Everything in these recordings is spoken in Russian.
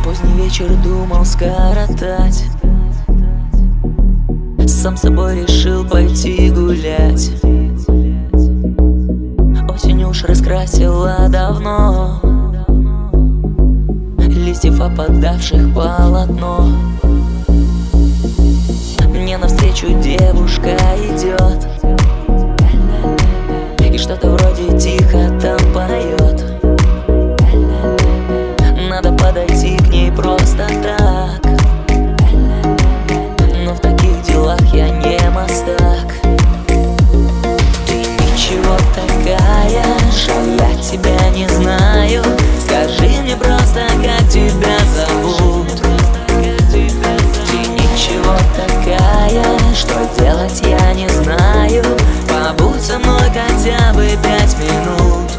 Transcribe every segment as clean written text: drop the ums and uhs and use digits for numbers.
Поздний вечер думал скоротать, сам собой решил пойти гулять. Осень уж раскрасила давно листьев, опадавших полотно. Мне навстречу девушка идет и что-то вроде тихо там поет. Надо подойти к ней просто так, но в таких делах я не мастак. Ты ничего такая, что я тебя не знаю. Скажи мне просто, как тебя зовут. Ты ничего такая, что делать я не знаю. Побудь со мной хотя бы 5 минут.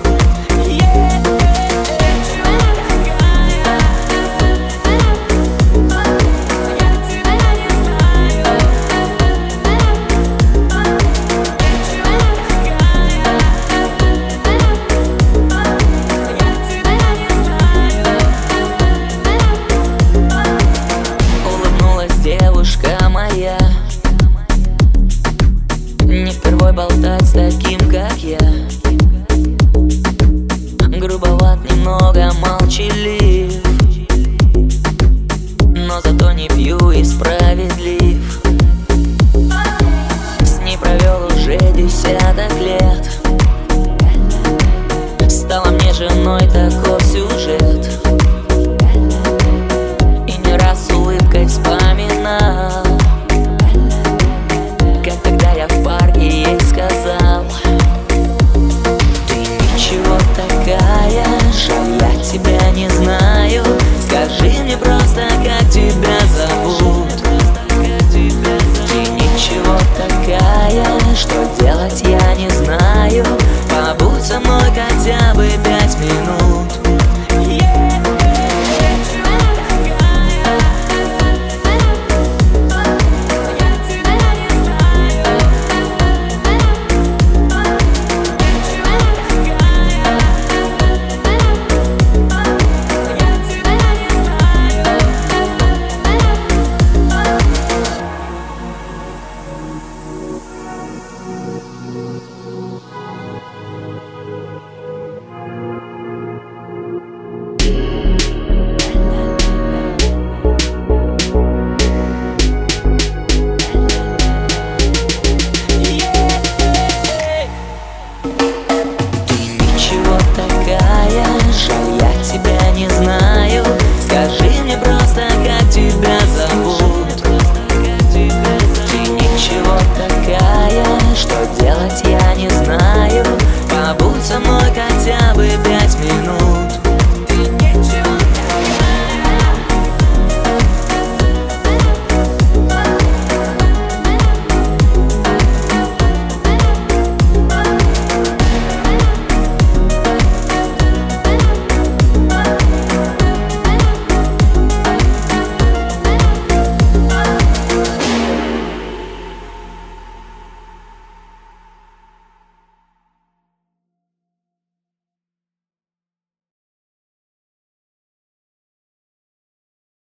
Девушка моя, не впервой болтать с таким, как я. Грубоват, немного молчалив,